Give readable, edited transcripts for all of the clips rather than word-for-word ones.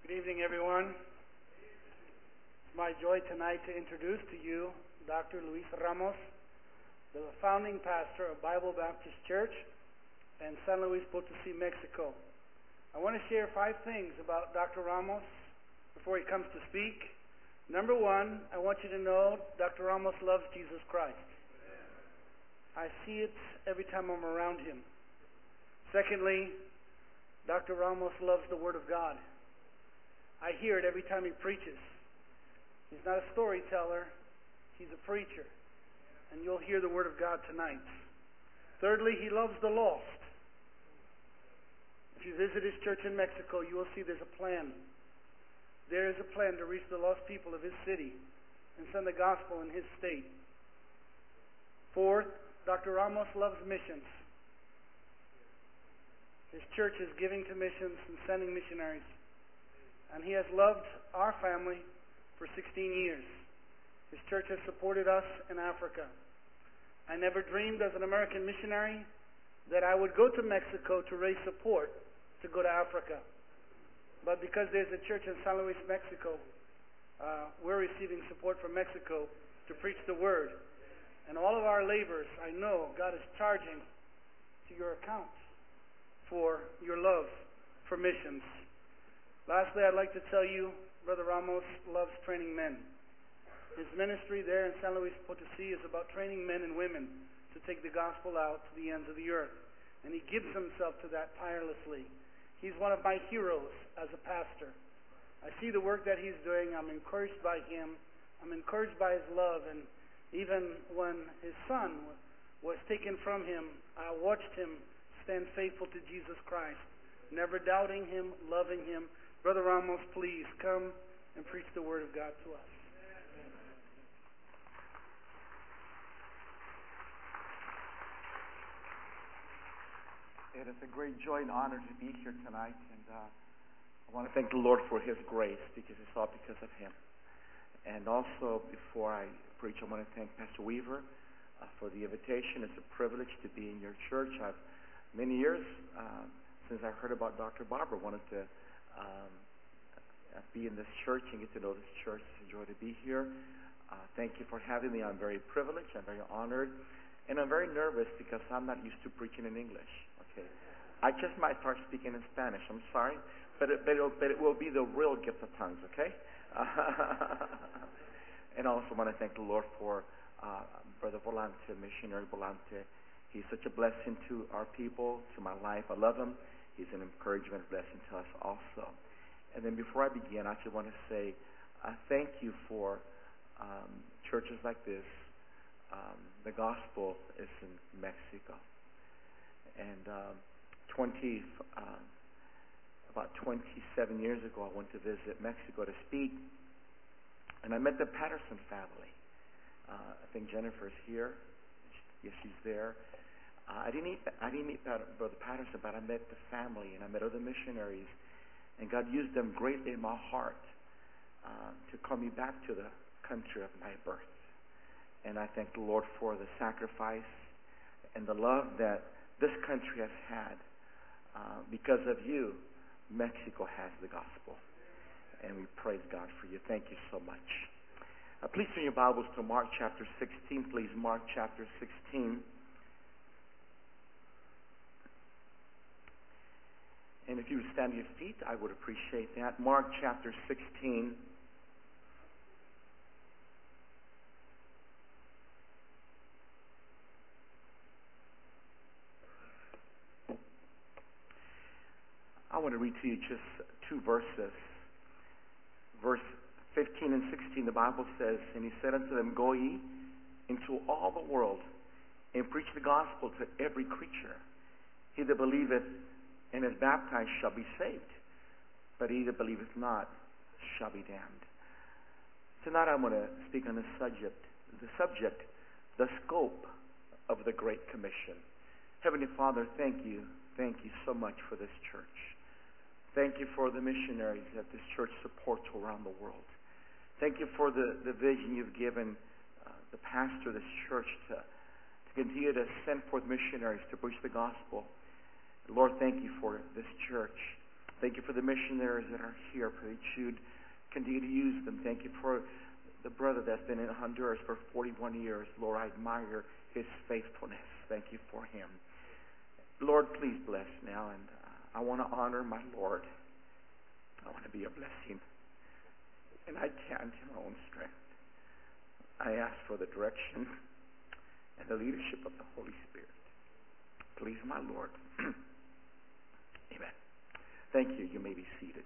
Good evening, everyone. It's my joy tonight to introduce to you Dr. Luis Ramos, the founding pastor of Bible Baptist Church in San Luis Potosí, Mexico. I want to share 5 things about Dr. Ramos before he comes to speak. Number 1, I want you to know Dr. Ramos loves Jesus Christ. I see it every time I'm around him. Secondly, Dr. Ramos loves the Word of God. I hear it every time he preaches. He's not a storyteller, he's a preacher. And you'll hear the Word of God tonight. Thirdly, he loves the lost. If you visit his church in Mexico, you will see there's a plan. There is a plan to reach the lost people of his city and send the gospel in his state. Fourth, Dr. Ramos loves missions. His church is giving to missions and sending missionaries. And he has loved our family for 16 years. His church has supported us in Africa. I never dreamed as an American missionary that I would go to Mexico to raise support to go to Africa. But because there's a church in San Luis, Mexico, we're receiving support from Mexico to preach the Word. And all of our labors, I know God is charging to your account for your love for missions. Lastly, I'd like to tell you, Brother Ramos loves training men. His ministry there in San Luis Potosí is about training men and women to take the gospel out to the ends of the earth. And he gives himself to that tirelessly. He's one of my heroes as a pastor. I see the work that he's doing. I'm encouraged by him. I'm encouraged by his love. And even when his son was taken from him, I watched him stand faithful to Jesus Christ, never doubting him, loving him. Brother Ramos, please come and preach the Word of God to us. It is a great joy and honor to be here tonight, and I want to thank the Lord for His grace, because it's all because of Him. And also, before I preach, I want to thank Pastor Weaver for the invitation. It's a privilege to be in your church. I've many years since I heard about Dr. Barber, wanted to be in this church and get to know this church. It's a joy to be here. Thank you for having me. I'm very privileged. I'm very honored. And I'm very nervous because I'm not used to preaching in English. Okay, I just might start speaking in Spanish. I'm sorry, but it will be the real gift of tongues. Okay. And I also want to thank the Lord for Brother Volante, Missionary Volante. He's such a blessing to our people, to my life. I love him. He's an encouragement, blessing to us also. And then before I begin, I just want to say thank you for churches like this. The gospel is in Mexico. And about 27 years ago, I went to visit Mexico to speak. And I met the Patterson family. I think Jennifer's here. Yes, she's there. I didn't meet Brother Patterson, but I met the family and I met other missionaries. And God used them greatly in my heart to call me back to the country of my birth. And I thank the Lord for the sacrifice and the love that this country has had. Because of you, Mexico has the gospel. And we praise God for you. Thank you so much. Please turn your Bibles to Mark chapter 16. Please, Mark chapter 16. And if you would stand to your feet, I would appreciate that. Mark chapter 16. I want to read to you just 2 verses. Verse 15 and 16, the Bible says, "And he said unto them, Go ye into all the world, and preach the gospel to every creature. He that believeth and is baptized shall be saved, but he that believeth not shall be damned." Tonight I want to speak on the subject, the scope of the Great Commission. Heavenly Father, thank you so much for this church. Thank you for the missionaries that this church supports around the world. Thank you for the vision you've given the pastor of this church to continue to send forth missionaries to preach the gospel. Lord, thank you for this church. Thank you for the missionaries that are here. Pray that you'd continue to use them. Thank you for the brother that's been in Honduras for 41 years. Lord, I admire his faithfulness. Thank you for him. Lord, please bless now. And I want to honor my Lord. I want to be a blessing. And I can't in my own strength. I ask for the direction and the leadership of the Holy Spirit. Please, my Lord. Amen. Thank you. You may be seated.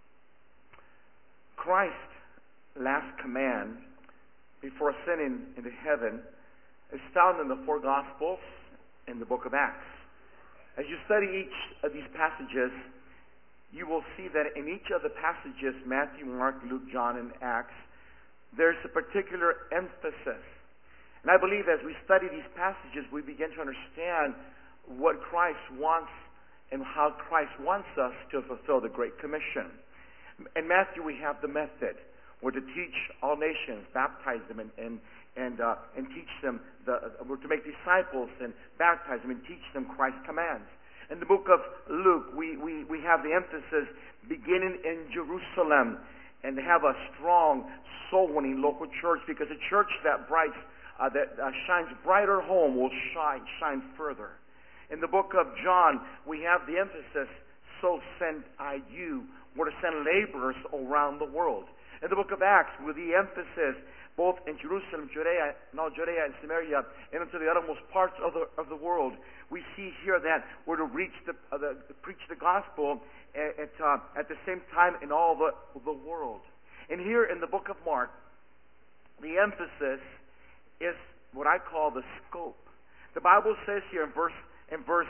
Christ's last command before ascending into heaven is found in the four Gospels in the book of Acts. As you study each of these passages, you will see that in each of the passages, Matthew, Mark, Luke, John, and Acts, there's a particular emphasis. And I believe as we study these passages, we begin to understand what Christ wants and how Christ wants us to fulfill the Great Commission. In Matthew, we have the method. We're to teach all nations, baptize them, and teach them. We're to make disciples and baptize them and teach them Christ's commands. In the book of Luke, we have the emphasis beginning in Jerusalem and have a strong, soul-winning local church, because a church that shines brighter home will shine further. In the book of John, we have the emphasis, so send I you. We're to send laborers around the world. In the book of Acts, with the emphasis both in Jerusalem, Judea and Samaria, and into the uttermost parts of the world, we see here that we're to preach the gospel at the same time in all the world. And here in the book of Mark, the emphasis is what I call the scope. The Bible says here in verse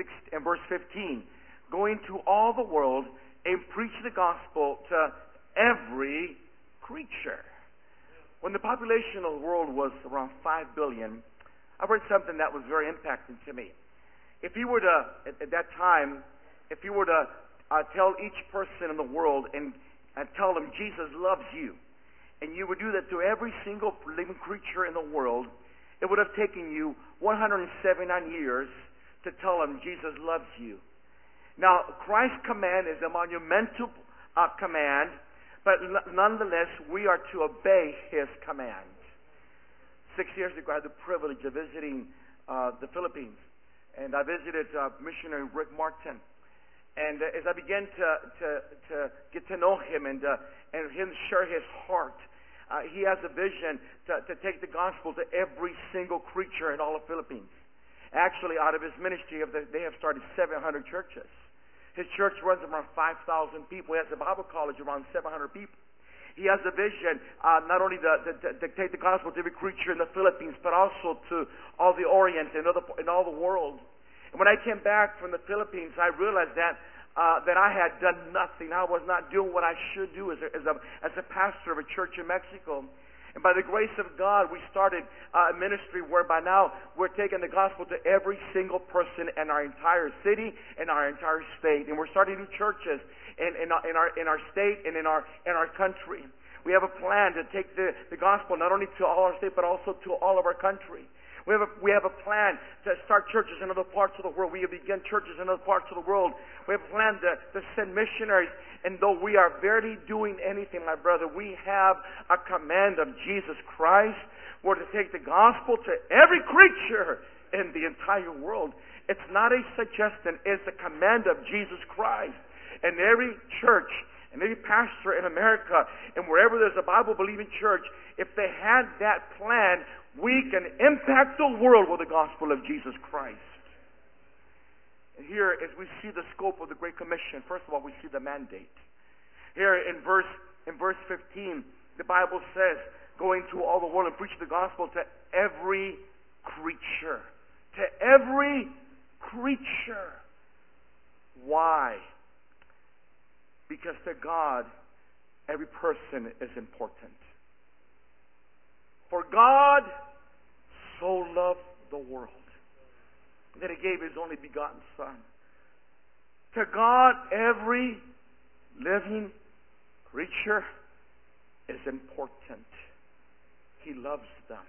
15, going to all the world and preach the gospel to every creature. When the population of the world was around 5 billion, I read something that was very impacting to me. If you were to, at that time, if you were to tell each person in the world and tell them Jesus loves you, and you would do that to every single living creature in the world, it would have taken you 179 years to tell them Jesus loves you. Now, Christ's command is a monumental command, but nonetheless, we are to obey His command. 6 years ago, I had the privilege of visiting the Philippines, and I visited missionary Rick Martin. And as I began to get to know him and him share his heart, he has a vision to take the gospel to every single creature in all of Philippines. Actually, out of his ministry, they have started 700 churches. His church runs around 5,000 people. He has a Bible college around 700 people. He has a vision not only to take the gospel to every creature in the Philippines, but also to all the Orient and all the world. And when I came back from the Philippines, I realized that I had done nothing. I was not doing what I should do as a pastor of a church in Mexico. And by the grace of God, we started a ministry whereby now we're taking the gospel to every single person in our entire city and our entire state. And we're starting new churches in our state and in our country. We have a plan to take the gospel not only to all our state, but also to all of our country. We have a plan to start churches in other parts of the world. We have begun churches in other parts of the world. We have a plan to send missionaries. And though we are barely doing anything, my brother, we have a command of Jesus Christ. We're to take the gospel to every creature in the entire world. It's not a suggestion. It's a command of Jesus Christ. And every church and every pastor in America and wherever there's a Bible-believing church, if they had that plan, we can impact the world with the gospel of Jesus Christ. And here, as we see the scope of the Great Commission, first of all, we see the mandate. Here in verse 15, the Bible says, going to all the world and preach the gospel to every creature. To every creature. Why? Because to God, every person is important. For God so loved the world that He gave His only begotten Son. To God, every living creature is important. He loves them.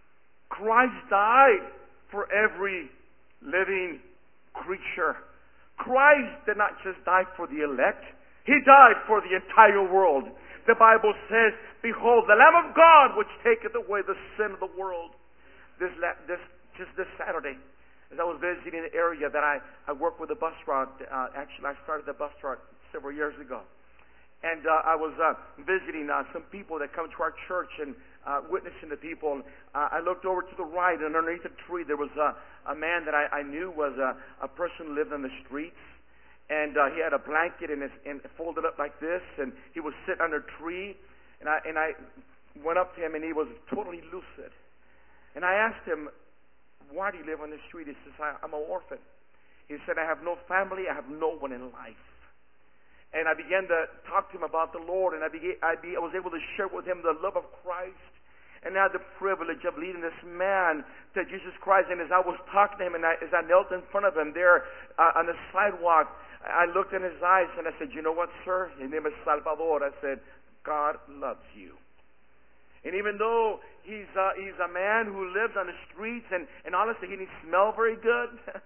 Christ died for every living creature. Christ did not just die for the elect. He died for the entire world. The Bible says, behold, the Lamb of God which taketh away the sin of the world. This Saturday, as I was visiting the area that I work with a bus route. Actually, I started the bus route several years ago. And I was visiting some people that come to our church and witnessing to people. I looked over to the right, and underneath a tree there was a man that I knew was a person who lived on the streets. And he had a blanket and folded up like this, and he was sitting under a tree. And I went up to him, and he was totally lucid. And I asked him, why do you live on the street? He says, I'm an orphan. He said, I have no family, I have no one in life. And I began to talk to him about the Lord, and I was able to share with him the love of Christ. And I had the privilege of leading this man to Jesus Christ. And as I was talking to him, and as I knelt in front of him there on the sidewalk, I looked in his eyes and I said, you know what, sir? His name is Salvador. I said, God loves you. And even though he's a man who lives on the streets, and honestly, he didn't smell very good.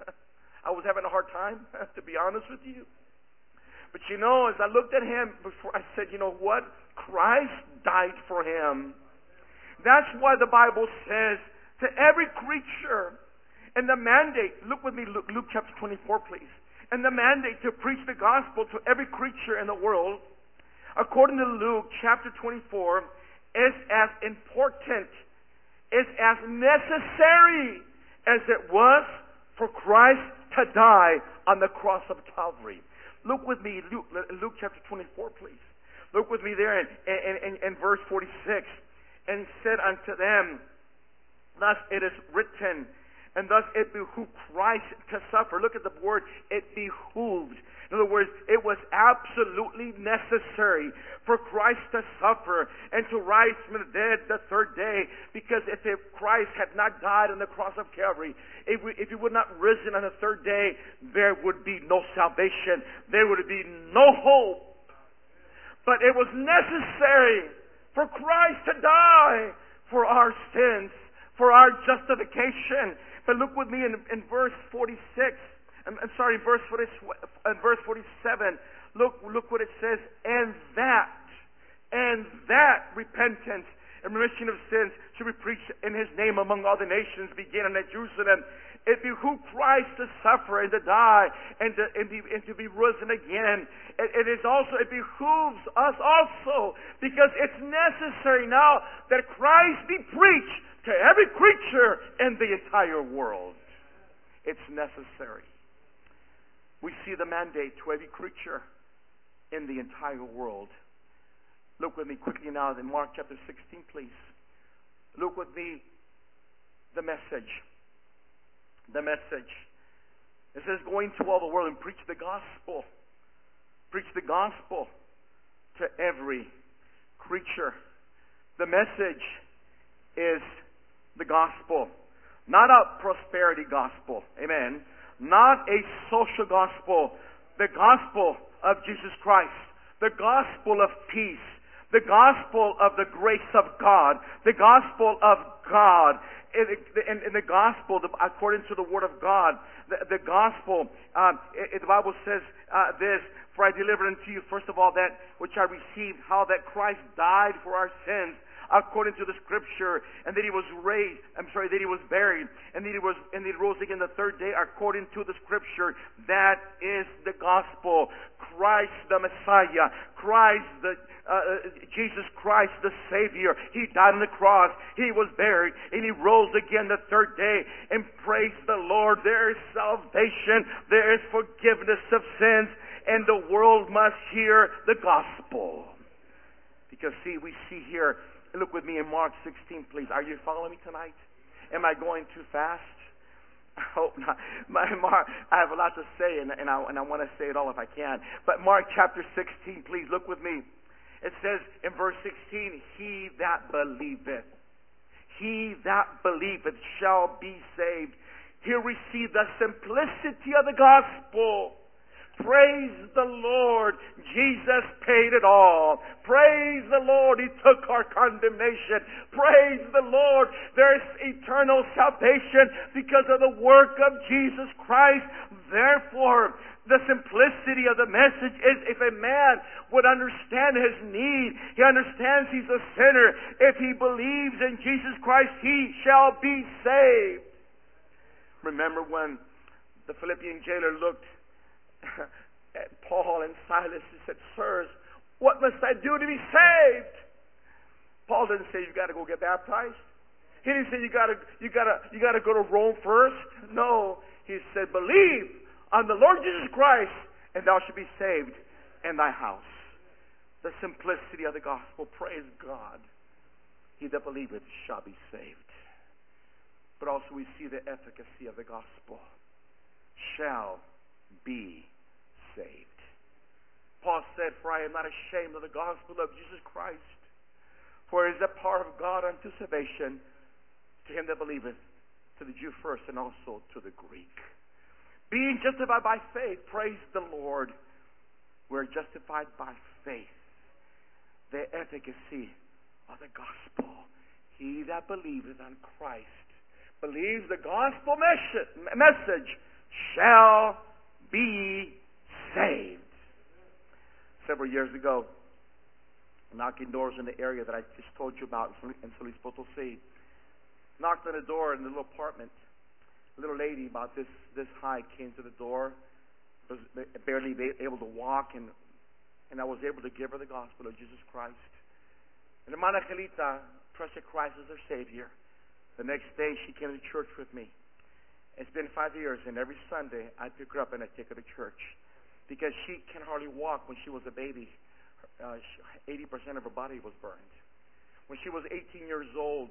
I was having a hard time, to be honest with you. But you know, as I looked at him before, I said, you know what? Christ died for him. That's why the Bible says to every creature, and the mandate, look with me, Luke chapter 24, please. And the mandate to preach the gospel to every creature in the world, according to Luke chapter 24, is as important, is as necessary as it was for Christ to die on the cross of Calvary. Look with me, Luke chapter 24, please. Look with me there in verse 46. And he said unto them, thus it is written, and thus it behooved Christ to suffer. Look at the word, it behooved. In other words, it was absolutely necessary for Christ to suffer and to rise from the dead the third day. Because if Christ had not died on the cross of Calvary, if he would not risen on the third day, there would be no salvation. There would be no hope. But it was necessary for Christ to die for our sins, for our justification. But look with me in verse 46. Verse 47. Look what it says. And that repentance and remission of sins should be preached in His name among all the nations, beginning at Jerusalem. It behooved Christ to suffer and to die and to be risen again. It behooves us also, because it's necessary now that Christ be preached to every creature in the entire world. It's necessary. We see the mandate to every creature in the entire world. Look with me quickly now in Mark chapter 16, please. Look with me, the message. The message. It says, go into all the world and preach the gospel. Preach the gospel to every creature. The message is the gospel. Not a prosperity gospel. Amen. Not a social gospel. The gospel of Jesus Christ. The gospel of peace. The gospel of the grace of God. The gospel of God. In the gospel, according to the Word of God, the gospel, the Bible says this, for I delivered unto you, first of all, that which I received, how that Christ died for our sins, according to the Scripture, and that He was that He was buried, and that He rose again the third day, according to the Scripture. That is the gospel. Christ the Messiah, Jesus Christ the Savior. He died on the cross. He was buried, and He rose again the third day. And praise the Lord, there is salvation, there is forgiveness of sins, and the world must hear the gospel. Because we see here, look with me in Mark 16, please. Are you following me tonight? Am I going too fast? I hope not. I have a lot to say, and I want to say it all if I can. But Mark chapter 16, please look with me. It says in verse 16, he that believeth shall be saved. He'll receive the simplicity of the gospel. Praise the Lord. Jesus paid it all. Praise the Lord. He took our condemnation. Praise the Lord. There's eternal salvation because of the work of Jesus Christ. Therefore, The simplicity of the message is if a man would understand his need, he understands he's a sinner. If he believes in Jesus Christ, he shall be saved. Remember when the Philippian jailer looked at Paul and Silas and said, "Sirs, what must I do to be saved?" Paul didn't say you got to go get baptized. He didn't say you got to go to Rome first. No, he said, "Believe on the Lord Jesus Christ, and thou shalt be saved in thy house." The simplicity of the gospel. Praise God. He that believeth shall be saved. But also we see the efficacy of the gospel. Shall be saved. Paul said, "For I am not ashamed of the gospel of Jesus Christ, for it is the power of God unto salvation to him that believeth, to the Jew first, and also to the Greek." Being justified by faith, praise the Lord. We're justified by faith. The efficacy of the gospel. He that believeth on Christ, believes the gospel message, shall be saved. Several years ago, knocking doors in the area that I just told you about in Solis Potosí. Knocked on the door in the little apartment. A little lady about this high came to the door, was barely able to walk, and I was able to give her the gospel of Jesus Christ. And Hermana Angelita trusted Christ as her Savior. The next day she came to church with me. It's been 5 years, and every Sunday I pick her up and I take her to church. Because she can hardly walk. When she was a baby, 80% of her body was burned. When she was 18 years old,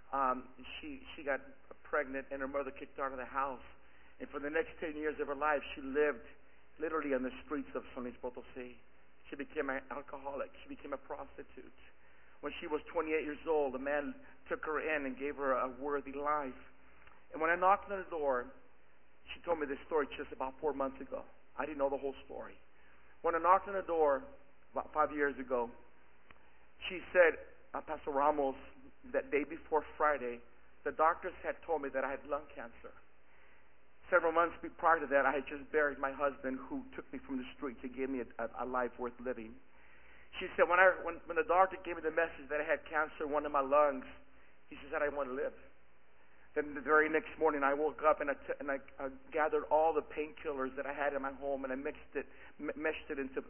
she got pregnant, and her mother kicked her out of the house. And for the next 10 years of her life, she lived literally on the streets of San Luis Potosí. She became an alcoholic. She became a prostitute. When she was 28 years old, a man took her in and gave her a worthy life. And when I knocked on the door, she told me this story just about 4 months ago. I didn't know the whole story. When I knocked on the door about 5 years ago, she said, "Pastor Ramos, that day before Friday, the doctors had told me that I had lung cancer. Several months prior to that, I had just buried my husband, who took me from the street to give me a life worth living." She said, when the doctor gave me the message that I had cancer in one of my lungs, he said I didn't want to live. Then the very next morning, I woke up and I gathered all the painkillers that I had in my home, and I meshed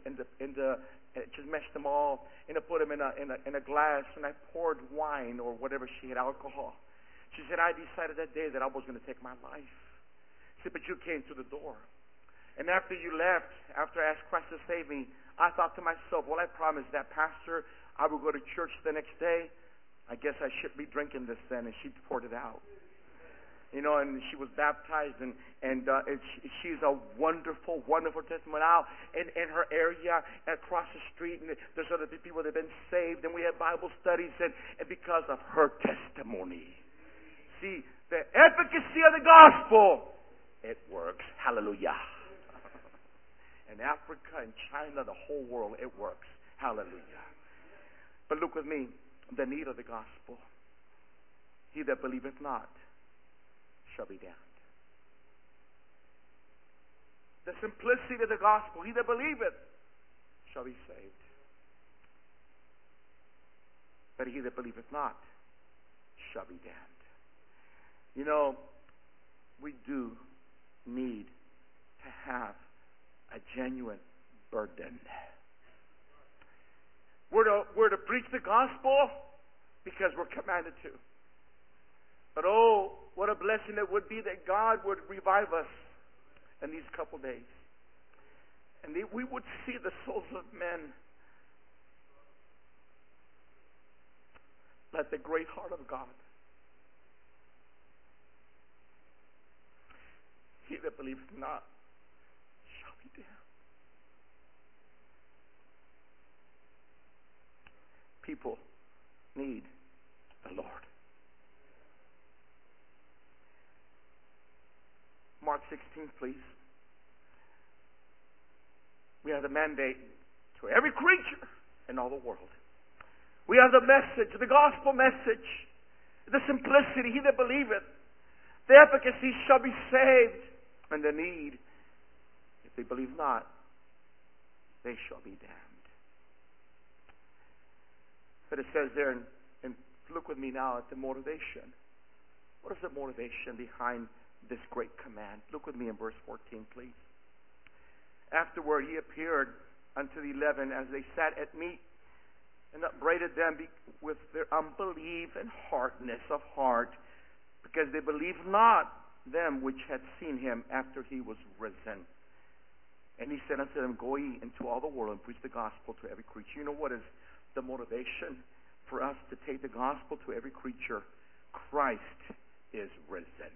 them all, and I put them in a glass, and I poured wine or whatever she had, alcohol. She said, "I decided that day that I was going to take my life." She said, "But you came to the door. And after you left, after I asked Christ to save me, I thought to myself, well, I promised that pastor I would go to church the next day. I guess I should be drinking this then." And she poured it out. You know, and she was baptized, and she's a wonderful, wonderful testimony now in her area across the street. And there's other people that have been saved, and we have Bible studies, and because of her testimony. See, the efficacy of the gospel, it works. Hallelujah. In Africa and China, the whole world, it works. Hallelujah. But look with me, the need of the gospel. He that believeth not shall be damned. The simplicity of the gospel. He that believeth shall be saved. But he that believeth not shall be damned. You know, we do need to have a genuine burden. We're to preach the gospel because we're commanded to. But oh, what a blessing it would be that God would revive us in these couple days. And we would see the souls of men like the great heart of God. He that believeth not shall be damned. People need the Lord. Mark 16, please. We have the mandate to every creature in all the world. We have the message, the gospel message, the simplicity. He that believeth, the efficacy shall be saved, and the need. If if they believe not, they shall be damned. But it says there, and look with me now at the motivation. What is the motivation behind this great command? Look with me in verse 14, please. Afterward he appeared unto the 11 as they sat at meat, and upbraided them with their unbelief and hardness of heart, because they believed not them which had seen him after he was risen. And he said unto them, Go ye into all the world and preach the gospel to every creature. You know what is the motivation for us to take the gospel to every creature? Christ is risen.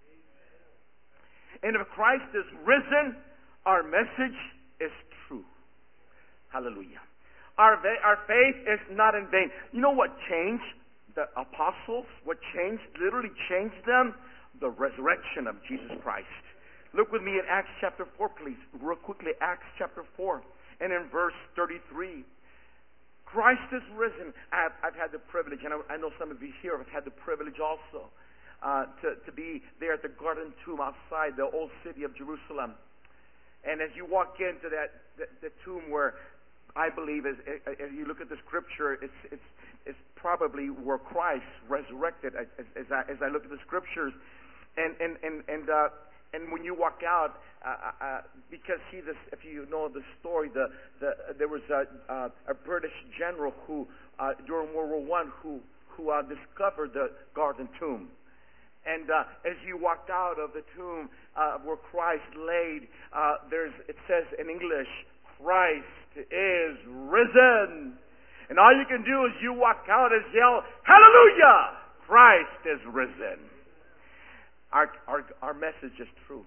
And if Christ is risen, our message is true. Hallelujah. Our faith is not in vain. You know what changed the apostles? What literally changed them? The resurrection of Jesus Christ. Look with me at Acts chapter 4, please. Real quickly, Acts chapter 4. And in verse 33. Christ is risen. I've had the privilege, and I know some of you here have had the privilege also, to be there at the Garden Tomb outside the old city of Jerusalem. And as you walk into the tomb where I believe, as you look at the scripture, it's probably where Christ resurrected. As I look at the scriptures, and when you walk out, because if you know the story, there was a British general who during World War I who discovered the Garden Tomb. And as you walked out of the tomb where Christ laid, it says in English, Christ is risen. And all you can do is you walk out and yell, Hallelujah! Christ is risen. Our message is true.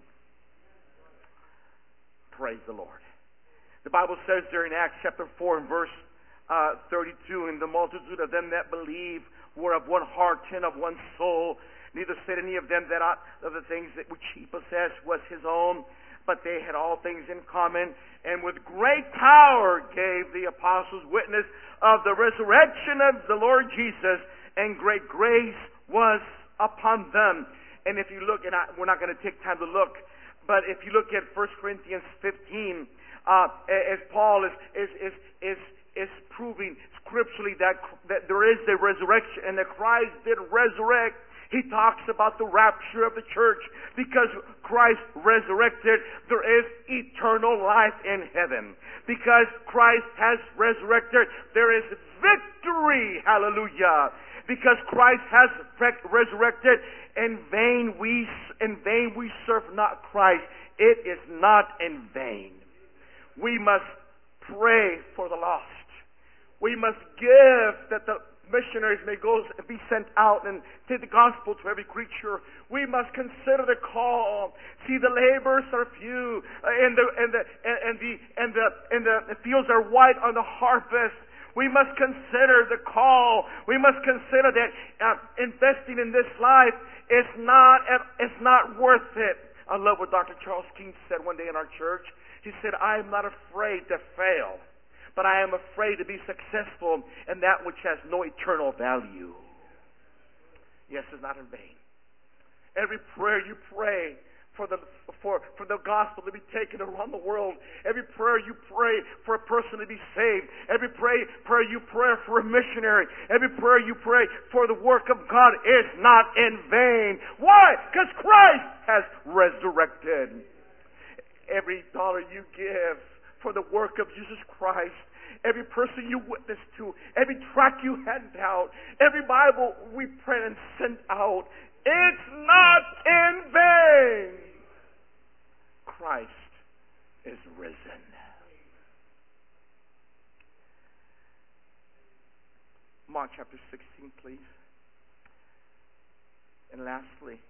Praise the Lord. The Bible says there in Acts chapter 4 and verse 32, And the multitude of them that believe were of one heart and of one soul. Neither said any of them that of the things that which he possessed was his own, but they had all things in common, and with great power gave the apostles witness of the resurrection of the Lord Jesus, and great grace was upon them. And if you look, and we're not going to take time to look, but if you look at 1 Corinthians 15, as Paul is proving scripturally that there is a resurrection and that Christ did resurrect, he talks about the rapture of the church. Because Christ resurrected, there is eternal life in heaven. Because Christ has resurrected, there is victory. Hallelujah. Because Christ has resurrected, in vain we serve not Christ. It is not in vain. We must pray for the lost. We must give that the missionaries may go and be sent out and take the gospel to every creature. We must consider the call. See, the laborers are few, and the fields are white on the harvest. We must consider the call. We must consider that investing in this life is not worth it. I love what Dr. Charles King said one day in our church. He said, "I am not afraid to fail, but I am afraid to be successful in that which has no eternal value." Yes, it's not in vain. Every prayer you pray for the gospel to be taken around the world, every prayer you pray for a person to be saved, every prayer you pray for a missionary, every prayer you pray for the work of God is not in vain. Why? Because Christ has resurrected. Every dollar you give for the work of Jesus Christ, every person you witness to, every tract you hand out, every Bible we print and send out, it's not in vain. Christ is risen. Mark chapter 16, please. And lastly,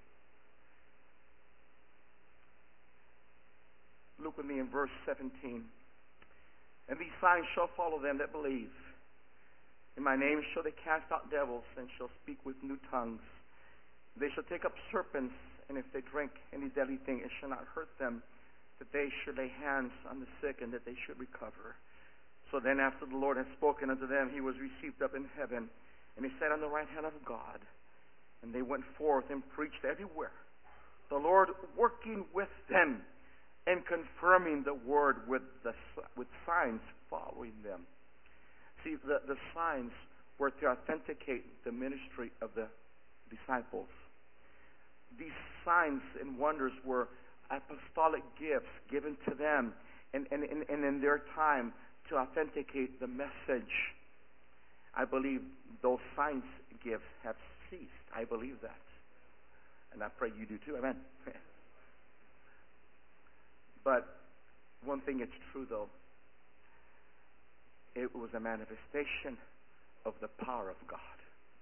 look with me in verse 17. And these signs shall follow them that believe. In my name shall they cast out devils, and shall speak with new tongues. They shall take up serpents, and if they drink any deadly thing, it shall not hurt them. That they should lay hands on the sick, and that they should recover. So then after the Lord had spoken unto them, he was received up in heaven, and he sat on the right hand of God. And they went forth and preached everywhere, the Lord working with them, and confirming the word with signs following them. See, the signs were to authenticate the ministry of the disciples. These signs and wonders were apostolic gifts given to them and in their time to authenticate the message. I believe those signs gifts have ceased. I believe that. And I pray you do too. Amen. But one thing is true, though. It was a manifestation of the power of God.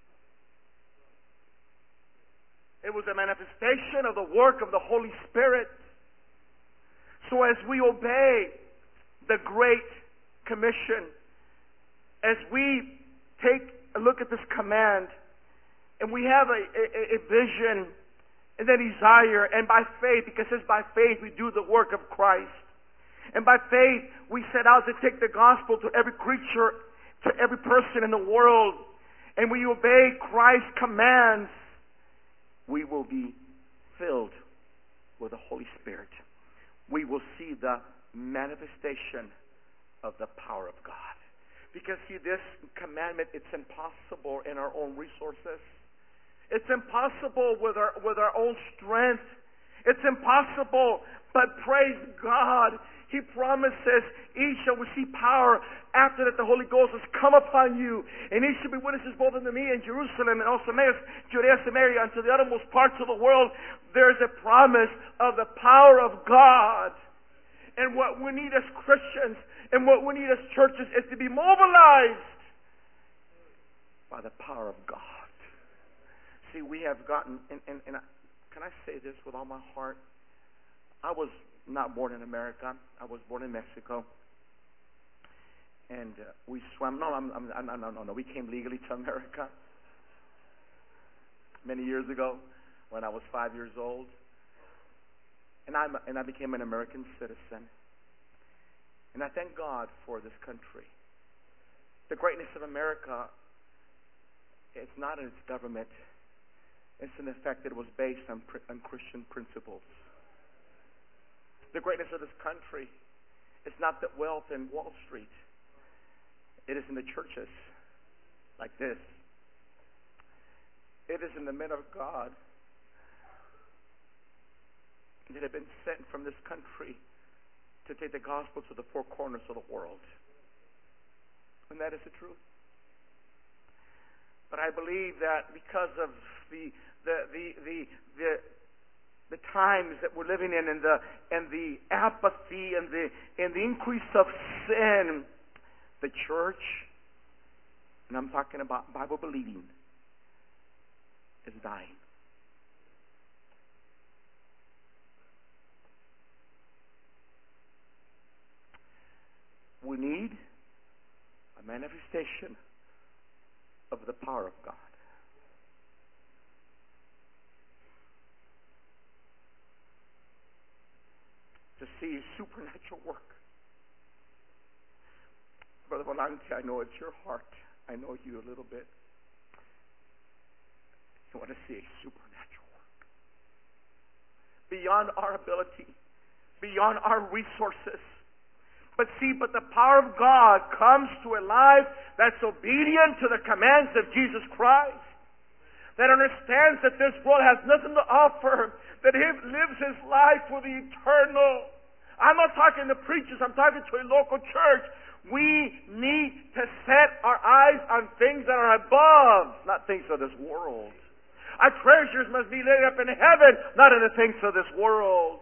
It was a manifestation of the work of the Holy Spirit. So as we obey the Great Commission, as we take a look at this command, and we have a vision and a desire, and by faith, because it says by faith we do the work of Christ. And by faith we set out to take the gospel to every creature, to every person in the world. And we obey Christ's commands, we will be filled with the Holy Spirit. We will see the manifestation of the power of God. Because see, this commandment, it's impossible in our own resources. It's impossible with our own strength. It's impossible, but praise God, He promises, ye shall receive power after that the Holy Ghost has come upon you, and ye shall be witnesses both unto me in Jerusalem and also Judea, Samaria, unto the uttermost parts of the world. There is a promise of the power of God. And what we need as Christians and what we need as churches is to be mobilized by the power of God. See, we have gotten, and can I say this with all my heart? I was not born in America. I was born in Mexico. And we swam. No, we came legally to America many years ago when I was 5 years old. And I became an American citizen. And I thank God for this country. The greatness of America, it's not in its government. It's in the fact that it was based on Christian principles. The greatness of this country is not the wealth in Wall Street. It is in the churches like this. It is in the men of God that have been sent from this country to take the gospel to the four corners of the world. And that is the truth. But I believe that because of the times that we're living in, and the apathy and the increase of sin, the church, and I'm talking about Bible believing, is dying. We need a manifestation of the power of God. To see supernatural work. Brother Volante, I know it's your heart. I know you a little bit. You want to see a supernatural work. Beyond our ability. Beyond our resources. But the power of God comes to a life that's obedient to the commands of Jesus Christ. That understands that this world has nothing to offer. That He lives His life for the eternal. I'm not talking to preachers. I'm talking to a local church. We need to set our eyes on things that are above, not things of this world. Our treasures must be laid up in heaven, not in the things of this world.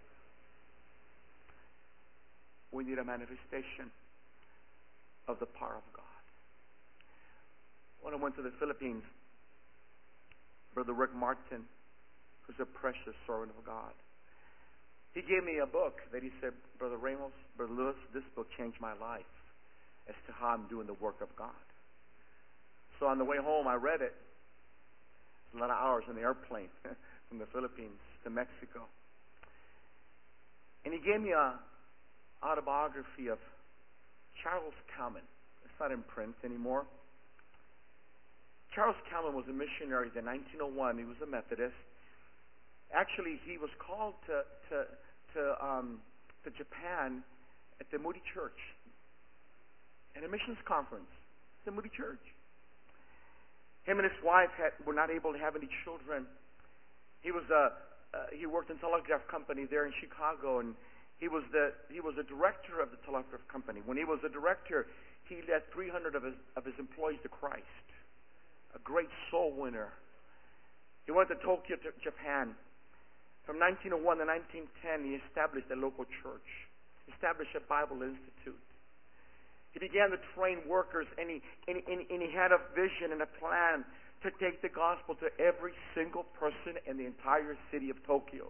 We need a manifestation of the power of God. When I went to the Philippines, Brother Rick Martin, who's a precious servant of God, he gave me a book that he said, Brother Ramos, Brother Lewis, this book changed my life as to how I'm doing the work of God. So on the way home, I read it. A lot of hours in the airplane from the Philippines to Mexico. And he gave me a autobiography of Charles Calman. It's not in print anymore. Charles Calman was a missionary in 1901. He was a Methodist. Actually, he was called to to Japan at the Moody Church, at a missions conference, the Moody Church. Him and his wife were not able to have any children. He worked in a telegraph company there in Chicago, and he was the director of the telegraph company. When he was a director, he led 300 of his employees to Christ. A great soul winner. He went to Tokyo, Japan. From 1901 to 1910, he established a local church, established a Bible Institute. He began to train workers, and he had a vision and a plan to take the gospel to every single person in the entire city of Tokyo.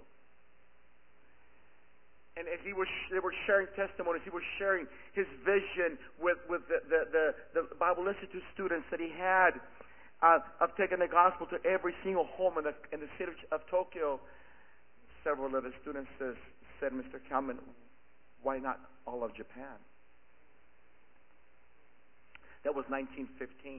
And as they were sharing testimonies, he was sharing his vision with the Bible Institute students that he had of taking the gospel to every single home in the city of Tokyo. Several of his students said, Mr. Kalman, why not all of Japan? That was 1915.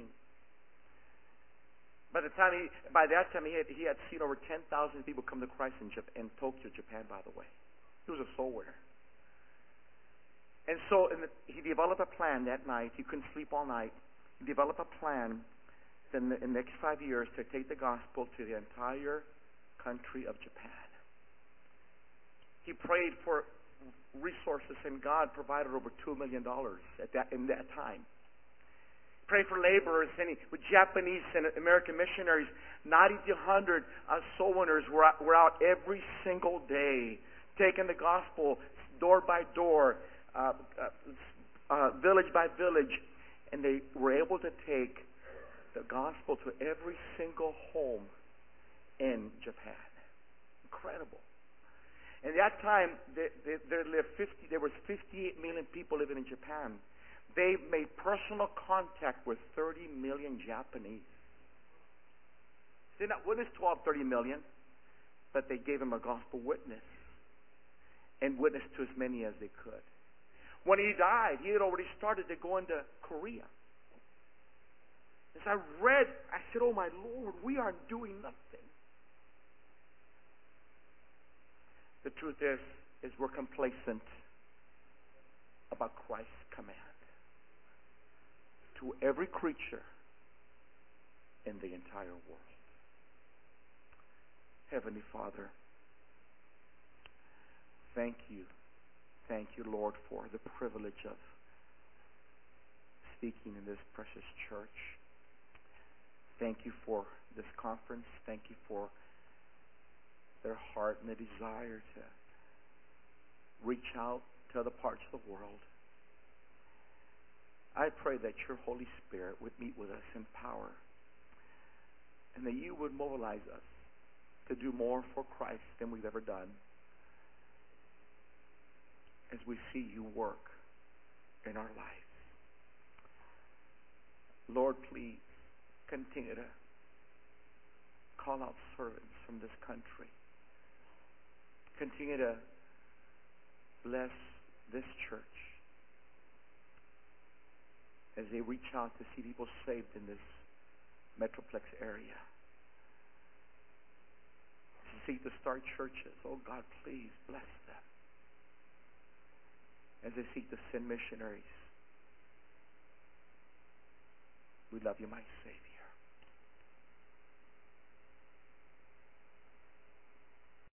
By that time, he had seen over 10,000 people come to Christ in Tokyo, Japan. By the way, he was a soul winner. And so he developed a plan that night. He couldn't sleep all night. He developed a plan in the next 5 years to take the gospel to the entire country of Japan. He prayed for resources, and God provided over $2 million in that time. Pray for laborers, and with Japanese and American missionaries. 90 to 100 soul winners were out every single day, taking the gospel door by door, village by village, and they were able to take the gospel to every single home in Japan. Incredible. And at that time, there was 58 million people living in Japan. They made personal contact with 30 million Japanese. They did not witness to all 30 million, but they gave them a gospel witness and witnessed to as many as they could. When he died, he had already started to go into Korea. As I read, I said, oh my Lord, we are doing nothing. The truth is we're complacent about Christ's command to every creature in the entire world. Heavenly Father, thank you. Thank you, Lord, for the privilege of speaking in this precious church. Thank you for this conference. Thank you for their heart and the desire to reach out to other parts of the world. I pray that your Holy Spirit would meet with us in power, and that you would mobilize us to do more for Christ than we've ever done as we see you work in our lives. Lord, please continue to call out servants from this country. Continue to bless this church as they reach out to see people saved in this Metroplex area. As they seek to start churches, oh God, please bless them. As they seek to send missionaries, we love you, my Savior.